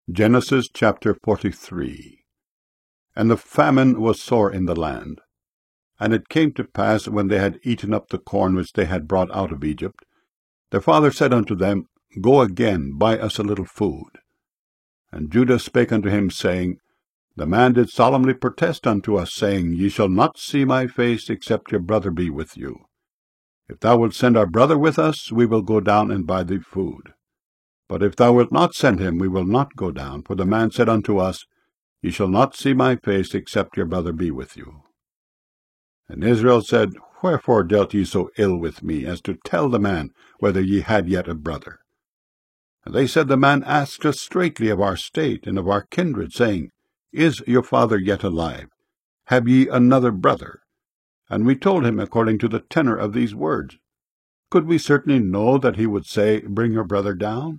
Genesis chapter 43. And the famine was sore in the land. And it came to pass, when they had eaten up the corn which they had brought out of Egypt, their father said unto them, Go again, buy us a little food. And Judah spake unto him, saying, The man did solemnly protest unto us, saying, Ye shall not see my face, except your brother be with you. If thou wilt send our brother with us, we will go down and buy thee food. But if thou wilt not send him, we will not go down. For the man said unto us, Ye shall not see my face, except your brother be with you. And Israel said, Wherefore dealt ye so ill with me, as to tell the man whether ye had yet a brother? And they said, The man asked us straitly of our state and of our kindred, saying, Is your father yet alive? Have ye another brother? And we told him according to the tenor of these words. Could we certainly know that he would say, Bring your brother down?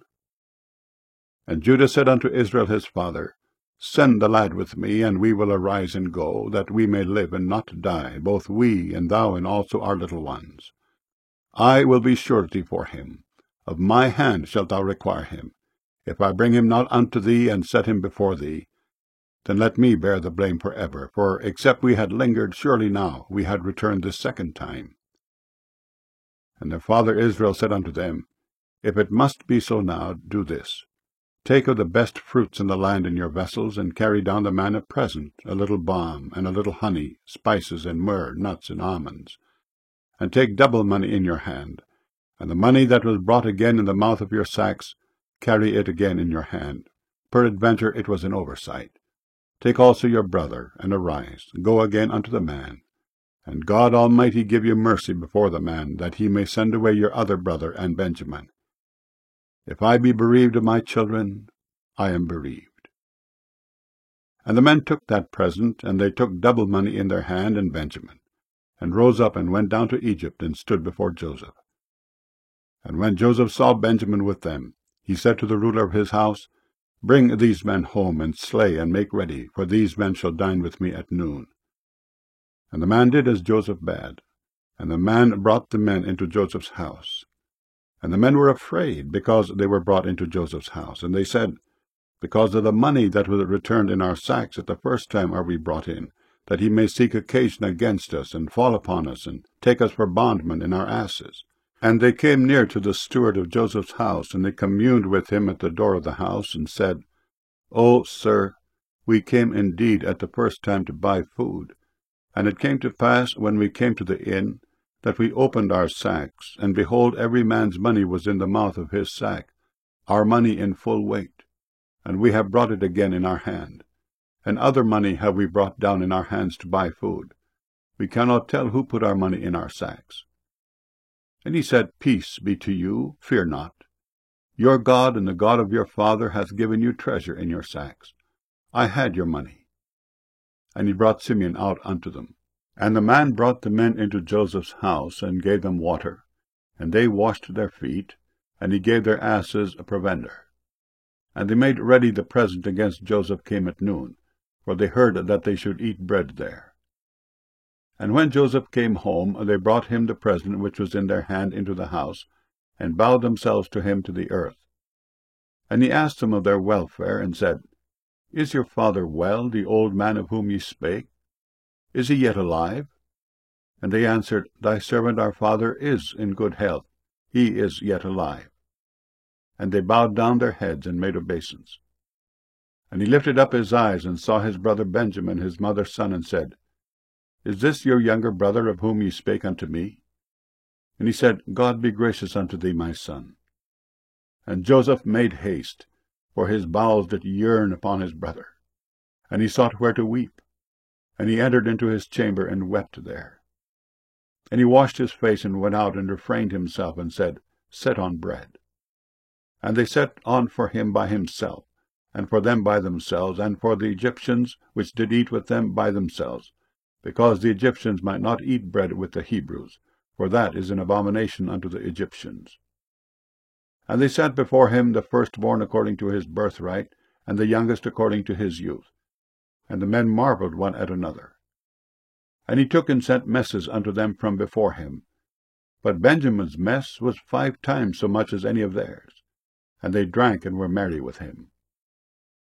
And Judah said unto Israel his father, Send the lad with me, and we will arise and go, that we may live and not die, both we and thou and also our little ones. I will be surety for him. Of my hand shalt thou require him. If I bring him not unto thee, and set him before thee, then let me bear the blame forever. For except we had lingered, surely now we had returned this second time. And their father Israel said unto them, If it must be so now, do this. Take of the best fruits in the land in your vessels, and carry down the man a present, a little balm, and a little honey, spices, and myrrh, nuts, and almonds. And take double money in your hand, and the money that was brought again in the mouth of your sacks, carry it again in your hand. Peradventure it was an oversight. Take also your brother, and arise, go again unto the man. And God Almighty give you mercy before the man, that he may send away your other brother and Benjamin. If I be bereaved of my children, I am bereaved. And the men took that present, and they took double money in their hand and Benjamin, and rose up and went down to Egypt, and stood before Joseph. And when Joseph saw Benjamin with them, he said to the ruler of his house, Bring these men home, and slay, and make ready, for these men shall dine with me at noon. And the man did as Joseph bade, and the man brought the men into Joseph's house. And the men were afraid, because they were brought into Joseph's house. And they said, Because of the money that was returned in our sacks at the first time are we brought in, that he may seek occasion against us, and fall upon us, and take us for bondmen in our asses. And they came near to the steward of Joseph's house, and they communed with him at the door of the house, and said, O sir, we came indeed at the first time to buy food. And it came to pass, when we came to the inn, that we opened our sacks, and behold, every man's money was in the mouth of his sack, our money in full weight. And we have brought it again in our hand. And other money have we brought down in our hands to buy food. We cannot tell who put our money in our sacks. And he said, Peace be to you, fear not. Your God and the God of your father hath given you treasure in your sacks. I had your money. And he brought Simeon out unto them. And the man brought the men into Joseph's house, and gave them water, and they washed their feet, and he gave their asses a provender. And they made ready the present against Joseph came at noon, for they heard that they should eat bread there. And when Joseph came home, they brought him the present which was in their hand into the house, and bowed themselves to him to the earth. And he asked them of their welfare, and said, Is your father well, the old man of whom ye spake? Is he yet alive? And they answered, Thy servant our father is in good health. He is yet alive. And they bowed down their heads and made obeisance. And he lifted up his eyes, and saw his brother Benjamin, his mother's son, and said, Is this your younger brother, of whom ye spake unto me? And he said, God be gracious unto thee, my son. And Joseph made haste, for his bowels did yearn upon his brother. And he sought where to weep. And he entered into his chamber, and wept there. And he washed his face, and went out, and refrained himself, and said, Set on bread. And they set on for him by himself, and for them by themselves, and for the Egyptians which did eat with them by themselves, because the Egyptians might not eat bread with the Hebrews, for that is an abomination unto the Egyptians. And they set before him the firstborn according to his birthright, and the youngest according to his youth. And the men marveled one at another. And he took and sent messes unto them from before him. But Benjamin's mess was 5 times so much as any of theirs. And they drank and were merry with him.